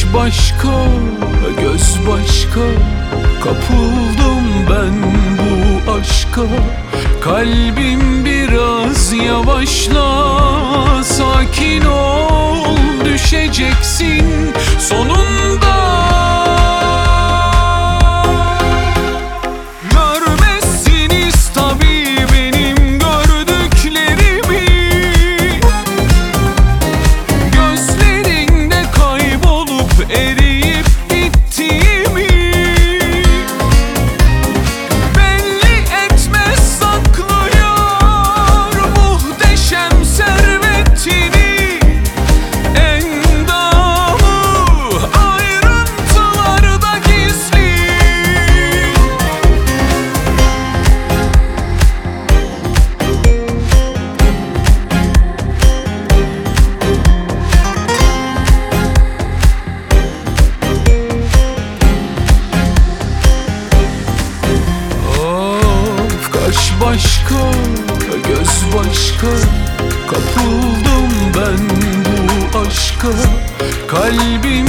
başka, göz başka. Kapıldım ben bu aşka. Kalbim biraz yavaşla, sakin ol, düşeceksin sonunda. Görmezsiniz tabii benim gördüklerimi. Gözlerinde kaybolup eriyip gittiğimi. Belli etmez, saklıyor muhteşem servetini. Endamı ayrıntılarda gizli. Of, kaş başka, göz başka. Kapıldım ben bu aşka. Kalbim